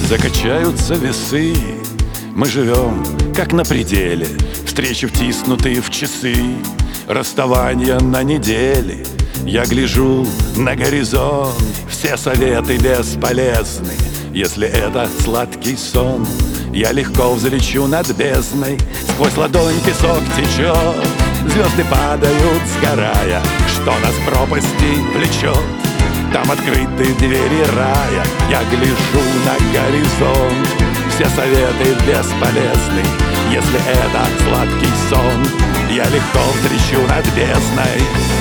Закачаются весы, мы живем, как на пределе. Встречи втиснутые в часы, расставания на неделе. Я гляжу на горизонт, все советы бесполезны. Если это сладкий сон, я легко взлечу над бездной. Сквозь ладонь песок течет, звезды падают, сгорая. Что нас в пропасти влечет? Там открыты двери рая. Я гляжу на горизонт, все советы бесполезны. Если это сладкий сон, я легко взлечу над бездной.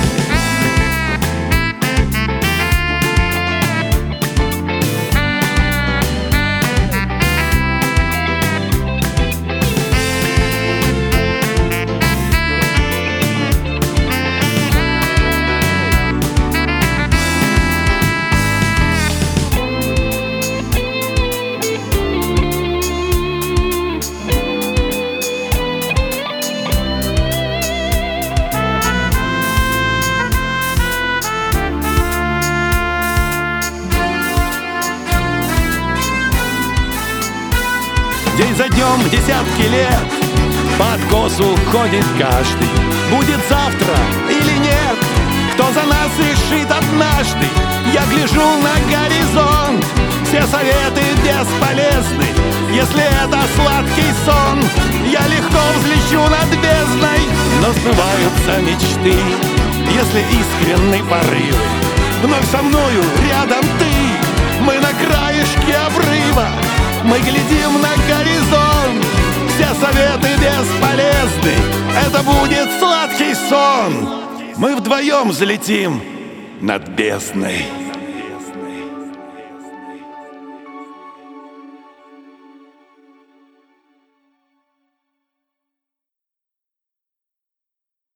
День за днем десятки лет по откосу ходит каждый. Будет завтра или нет, кто за нас решит однажды. Я гляжу на горизонт, все советы бесполезны. Если это сладкий сон, я легко взлечу над бездной. Но сбываются мечты, если искренны порывы. Вновь со мною рядом ты, мы на краешке обрыва. Мы глядим на горизонт, все советы бесполезны. Это будет сладкий сон. Мы вдвоем взлетим над бездной.